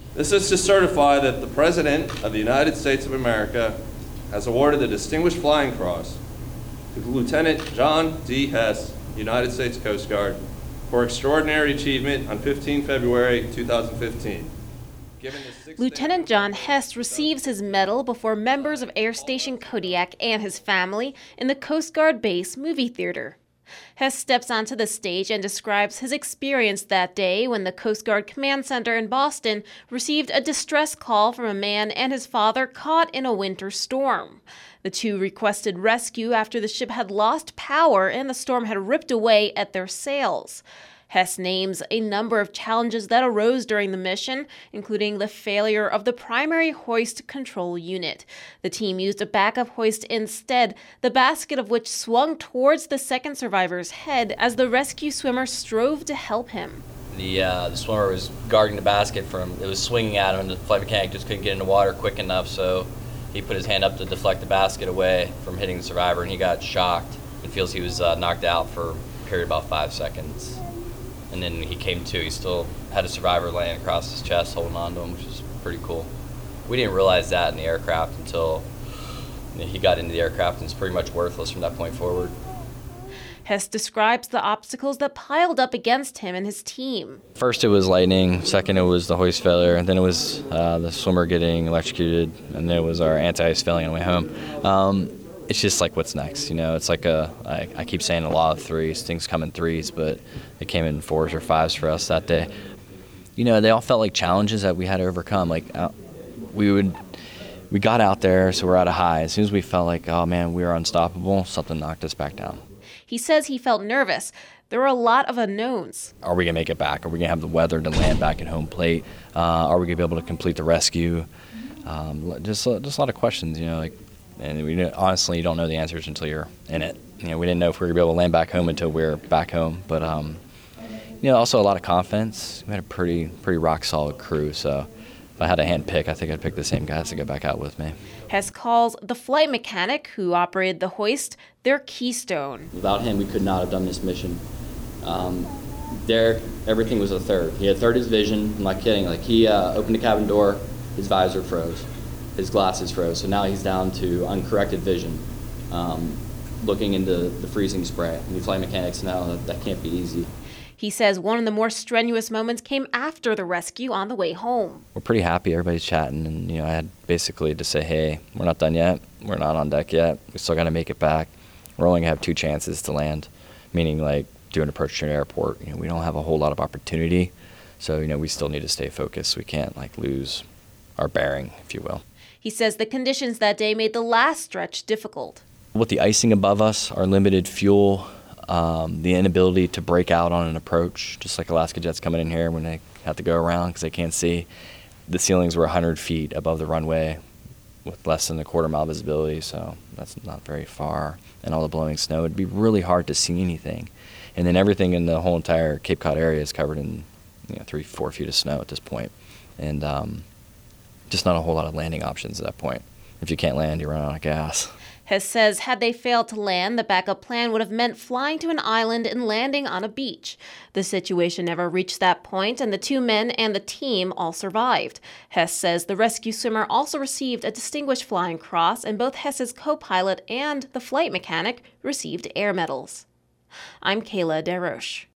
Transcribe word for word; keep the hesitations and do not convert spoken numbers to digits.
This is to certify that the President of the United States of America has awarded the Distinguished Flying Cross to Lieutenant John D. Hess, United States Coast Guard, for extraordinary achievement on the fifteenth of February, two thousand fifteen. Lieutenant John Hess receives his medal before members of Air Station Kodiak and his family in the Coast Guard Base movie theater. Hess steps onto the stage and describes his experience that day when the Coast Guard Command Center in Boston received a distress call from a man and his father caught in a winter storm. The two requested rescue after the ship had lost power and the storm had ripped away at their sails. Hess names a number of challenges that arose during the mission, including the failure of the primary hoist control unit. The team used a backup hoist instead, the basket of which swung towards the second survivor's head as the rescue swimmer strove to help him. The, uh, the swimmer was guarding the basket from, it was swinging at him, and the flight mechanic just couldn't get in the water quick enough, so he put his hand up to deflect the basket away from hitting the survivor, and he got shocked and feels he was uh, knocked out for a period of about five seconds. And then he came to, he still had a survivor laying across his chest holding on to him, which was pretty cool. We didn't realize that in the aircraft until you know, he got into the aircraft, and it's pretty much worthless from that point forward. Hess describes the obstacles that piled up against him and his team. First it was lightning, second it was the hoist failure, and then it was uh, the swimmer getting electrocuted, and then it was our anti-ice failing on the way home. Um, It's just like, what's next? You know, it's like a, I, I keep saying a law of threes. Things come in threes, but it came in fours or fives for us that day. You know, they all felt like challenges that we had to overcome. Like, uh, we would, we got out there, so we're at a high. As soon as we felt like, oh man, we were unstoppable, something knocked us back down. He says he felt nervous. There were a lot of unknowns. Are we gonna make it back? Are we gonna have the weather to land back at home plate? Uh, are we gonna be able to complete the rescue? Um, just, just a lot of questions, you know, like, and we honestly, you don't know the answers until you're in it. You know, we didn't know if we were going to be able to land back home until we were back home. But, um, you know, also a lot of confidence. We had a pretty pretty rock-solid crew. So if I had to hand pick, I think I'd pick the same guys to go back out with me. Hess calls the flight mechanic who operated the hoist their keystone. Without him, we could not have done this mission. Um, Derek, everything was a third. He had third his vision. I'm not kidding. Like, he uh, opened the cabin door, his visor froze. His glasses froze, so now he's down to uncorrected vision, um, looking into the freezing spray. And the flight mechanics know that, that can't be easy. He says one of the more strenuous moments came after the rescue on the way home. We're pretty happy. Everybody's chatting, and you know, I had basically to say, hey, we're not done yet. We're not on deck yet. We still got to make it back. We're only going to have two chances to land, meaning like do an approach to an airport. You know, we don't have a whole lot of opportunity, so you know, we still need to stay focused. We can't like lose our bearing, if you will. He says the conditions that day made the last stretch difficult. With the icing above us, our limited fuel, um, the inability to break out on an approach, just like Alaska Jets coming in here when they have to go around because they can't see. The ceilings were one hundred feet above the runway with less than a quarter mile visibility, so that's not very far. And all the blowing snow, it'd be really hard to see anything. And then everything in the whole entire Cape Cod area is covered in you know, three, four feet of snow at this point. And um, just not a whole lot of landing options at that point. If you can't land, you run out of gas. Hess says had they failed to land, the backup plan would have meant flying to an island and landing on a beach. The situation never reached that point, and the two men and the team all survived. Hess says the rescue swimmer also received a Distinguished Flying Cross, and both Hess's co-pilot and the flight mechanic received air medals. I'm Kayla DesRoches.